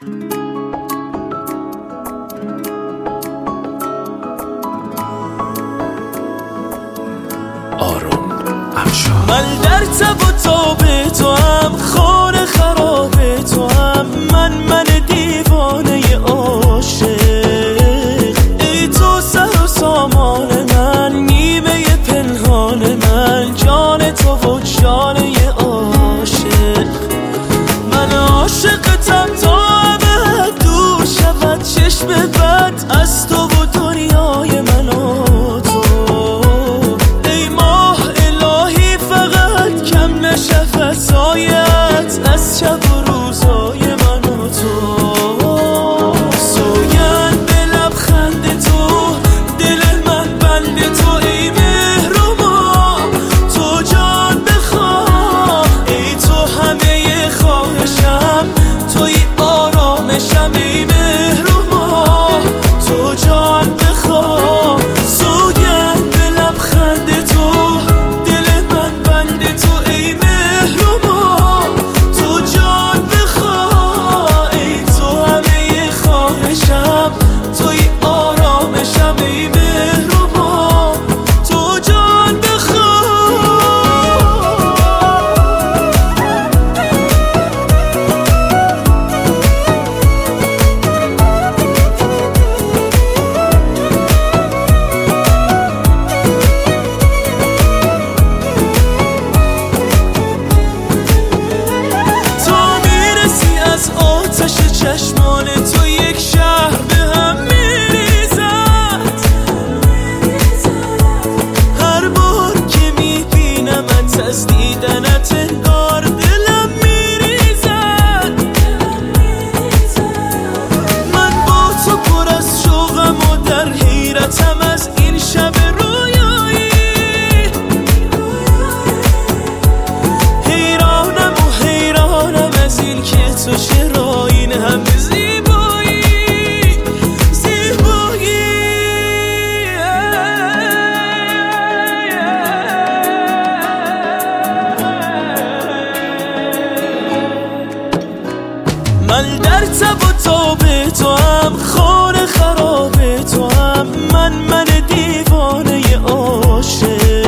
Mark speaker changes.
Speaker 1: من در تب و تاب تو هم، خانه خراب تو هم، من دیوانه عاشق. ای تو سر و سامان من، نیمه پنهان من، جان تو و جانه عاشق. من عاشقتم تا ابد دور شود چشم بد از تو و دنیای من و تو. ای ماه الهی فقط کم نشه فضایت از شب و روزای من و تو. سوگند به لبخند تو، دل من بند تو. ای مهربا تو جان بخواه، ای تو همه خواهشم، توی آرامشم. ای مهربا تو جان بخواه، سوگند به لبخند تو، دل من بند تو. ای مهربا تو جان بخواه، ای تو همه خواهشم، توی آرامشم. ای مهربا تو جان بخواه. تا میرسی از آتش چشمان تو، یک شهر به هم میریزد. هر بار که میبینمت از دیدنت انگار دلم میریزد. من با تو پر از شوقم و در حیرتم از این شب رویایی. حیرانم از این که تو چرا این همه زیبایی. من در تب و تاب تو هم، خانه خراب تو هم، من دیوانه عاشق.